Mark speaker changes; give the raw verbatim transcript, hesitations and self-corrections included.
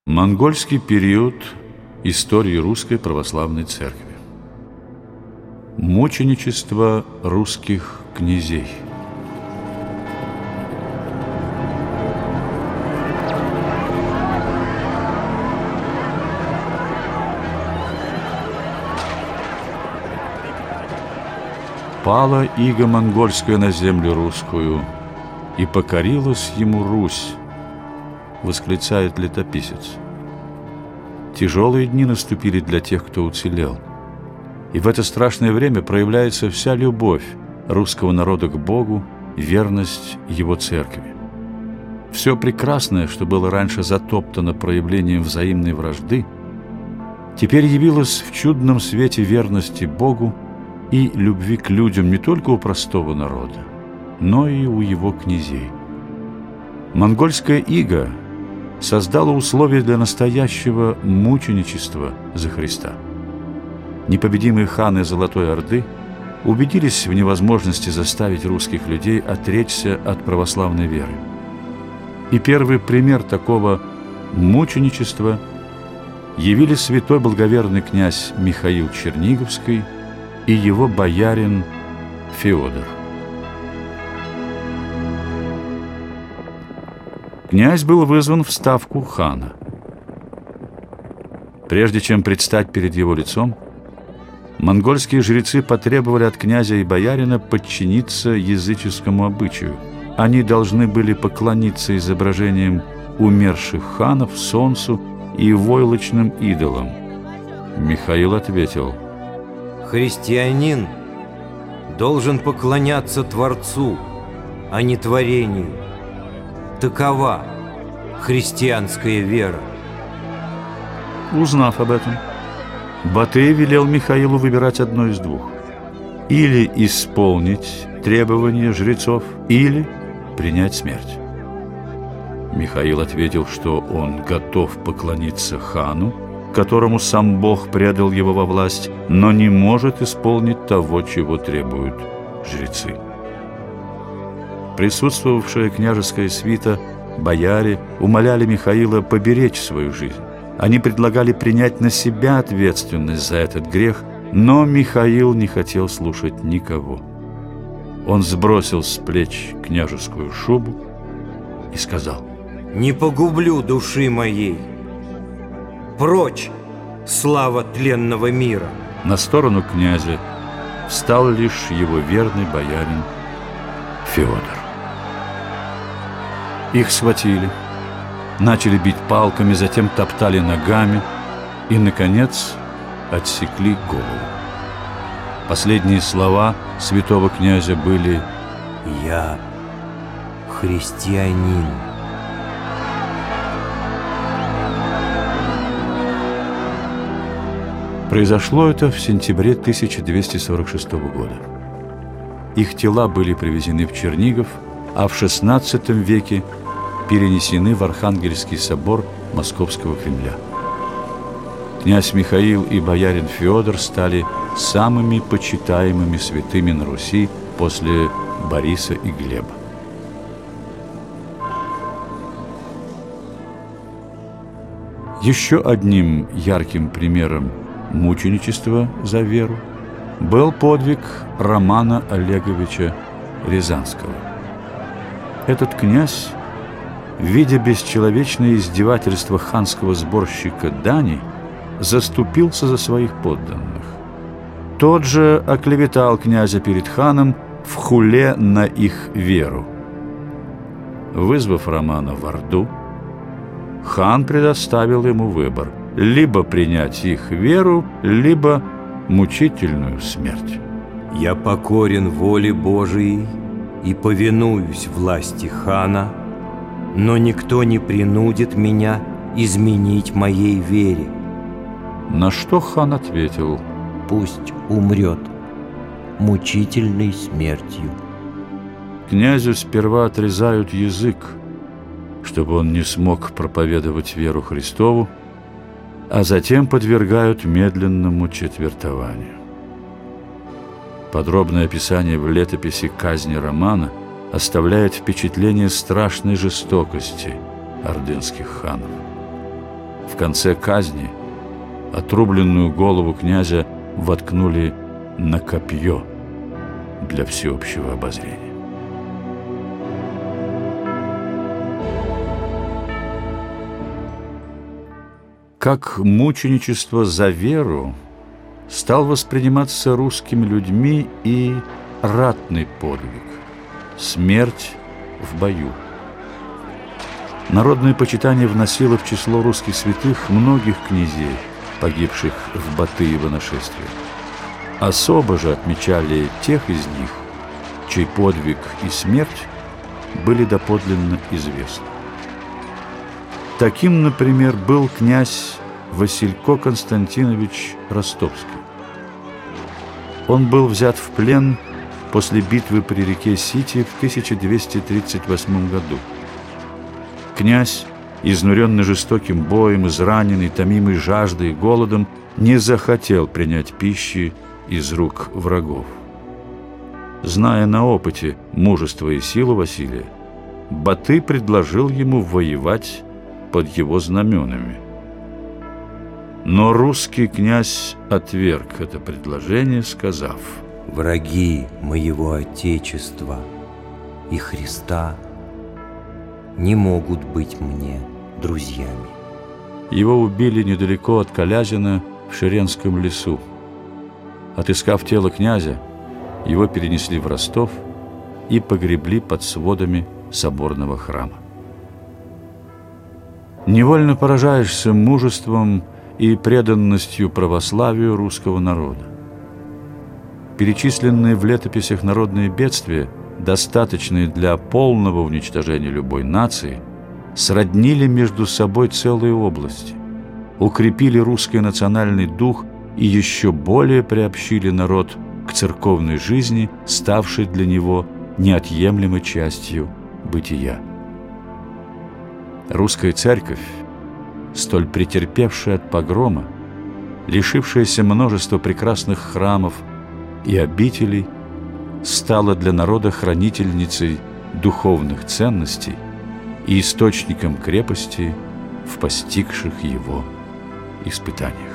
Speaker 1: Монгольский период истории Русской Православной Церкви. Мученичество русских князей. Пала иго монгольская на землю русскую, и покорилась ему Русь, восклицает летописец. Тяжелые дни наступили для тех, кто уцелел. И в это страшное время проявляется вся любовь русского народа к Богу, верность Его Церкви. Все прекрасное, что было раньше затоптано проявлением взаимной вражды, теперь явилось в чудном свете верности Богу и любви к людям не только у простого народа, но и у его князей. Монгольская ига создала условия для настоящего мученичества за Христа. Непобедимые ханы Золотой Орды убедились в невозможности заставить русских людей отречься от православной веры. И первый пример такого мученичества явили святой благоверный князь Михаил Черниговский и его боярин Феодор. Князь был вызван в ставку хана. Прежде чем предстать перед его лицом, монгольские жрецы потребовали от князя и боярина подчиниться языческому обычаю. Они должны были поклониться изображениям умерших ханов, солнцу и войлочным идолам. Михаил ответил:
Speaker 2: «Христианин должен поклоняться Творцу, а не творению. Такова христианская вера».
Speaker 1: Узнав об этом, Батый велел Михаилу выбирать одно из двух: или исполнить требования жрецов, или принять смерть. Михаил ответил, что он готов поклониться хану, которому сам Бог предал его во власть, но не может исполнить того, чего требуют жрецы. Присутствовавшая княжеская свита, бояре, умоляли Михаила поберечь свою жизнь. Они предлагали принять на себя ответственность за этот грех, но Михаил не хотел слушать никого. Он сбросил с плеч княжескую шубу и сказал:
Speaker 2: «Не погублю души моей. Прочь, слава тленного мира!»
Speaker 1: На сторону князя встал лишь его верный боярин Феодор. Их схватили, начали бить палками, затем топтали ногами и, наконец, отсекли голову. Последние слова святого князя были:
Speaker 2: «Я христианин».
Speaker 1: Произошло это в сентябре тысяча двести сорок шестого года. Их тела были привезены в Чернигов, а в шестнадцатом веке перенесены в Архангельский собор Московского Кремля. Князь Михаил и боярин Феодор стали самыми почитаемыми святыми на Руси после Бориса и Глеба. Еще одним ярким примером мученичества за веру был подвиг Романа Олеговича Рязанского. Этот князь, видя бесчеловечное издевательство ханского сборщика дани, заступился за своих подданных. Тот же оклеветал князя перед ханом в хуле на их веру. Вызвав Романа в Орду, хан предоставил ему выбор: либо принять их веру, либо мучительную смерть.
Speaker 2: «Я покорен воле Божией и повинуюсь власти хана, но никто не принудит меня изменить моей вере».
Speaker 1: На что хан ответил:
Speaker 2: «Пусть умрет мучительной смертью».
Speaker 1: Князю сперва отрезают язык, чтобы он не смог проповедовать веру Христову, а затем подвергают медленному четвертованию. Подробное описание в летописи казни Романа оставляет впечатление страшной жестокости ордынских ханов. конце казни отрубленную голову князя воткнули на копье для всеобщего обозрения. Как мученичество за веру стал восприниматься русскими людьми и ратный подвиг – смерть в бою. Народное почитание вносило в число русских святых многих князей, погибших в Батыево нашествии. Особо же отмечали тех из них, чей подвиг и смерть были доподлинно известны. Таким, например, был князь Василько Константинович Ростовский. Он был взят в плен после битвы при реке Сити в тысяча двести тридцать восьмом году. Князь, изнуренный жестоким боем, израненный, томимый жаждой и голодом, не захотел принять пищи из рук врагов. Зная на опыте мужество и силу Василия, Батый предложил ему воевать под его знаменами. Но русский князь отверг это предложение, сказав:
Speaker 2: «Враги моего Отечества и Христа не могут быть мне друзьями».
Speaker 1: Его убили недалеко от Калязина в Ширенском лесу. Отыскав тело князя, его перенесли в Ростов и погребли под сводами соборного храма. Невольно поражаешься мужеством и преданностью православию русского народа. Перечисленные в летописях народные бедствия, достаточные для полного уничтожения любой нации, сроднили между собой целые области, укрепили русский национальный дух и еще более приобщили народ к церковной жизни, ставшей для него неотъемлемой частью бытия. Русская церковь, столь претерпевшая от погрома, лишившаяся множества прекрасных храмов и обителей, стала для народа хранительницей духовных ценностей и источником крепости в постигших его испытаниях.